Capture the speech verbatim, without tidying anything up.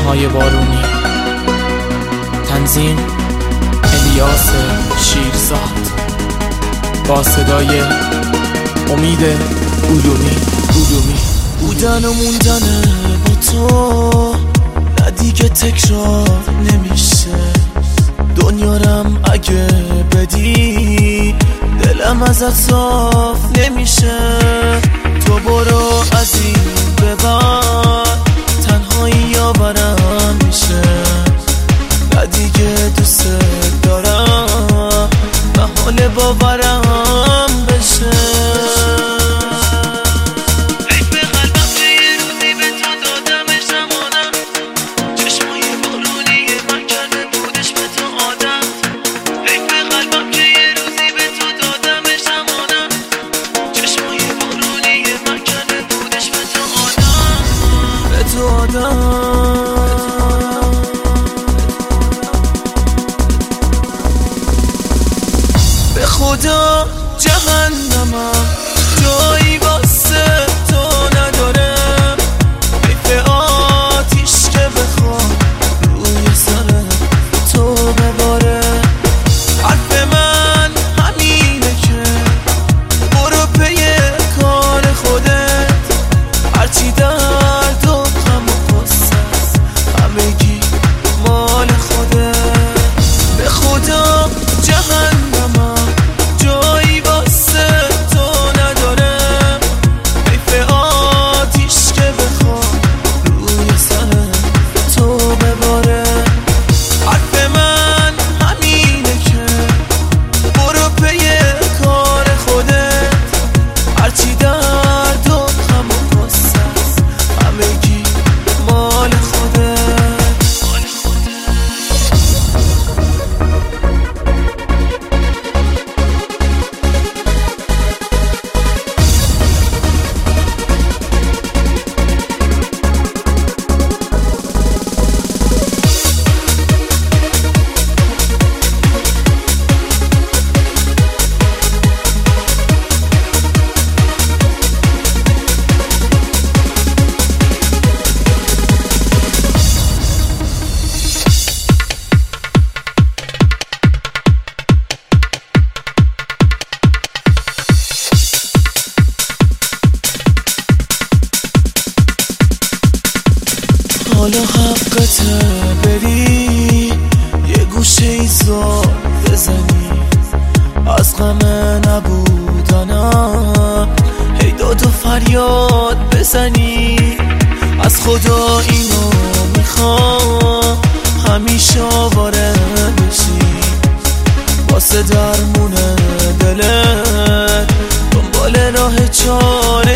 تنهای بارونی. تنظیم الیاس شیرزاد با صدای امید علومی علومی بودن و موندن با تو نه دیگه تکرار نمیشه. دنیارم اگه بدی دلم ازت صاف نمیشه. تو برو از این به بعد تنهایی یاورم میشه. نه دیگه دوست دارم محال باورم بشه. به خدا جهنمم جایی واسه تو نداره. حیف آتیش که بخوام روی سر تو بباره. حرف من همینه که برو پی کار خودت. هرچی درد و غم و غصه است همگی مال خودت. به خدا جهنمم جایی واسه تو نداره. حیف آتیش که بخوام روی سر تو بباره. حرف من همینه که برو پی کار خودت. هرچی درد و غم و غصه است همگی مال خودت. حالا حقته بری یه گوشه ایزار بزنی. از غم نبودنم هی داد و فریاد بزنی. از خدا اینو میخوام همیشه آواره بشی. واسه درمون دلت دنبال راه چاره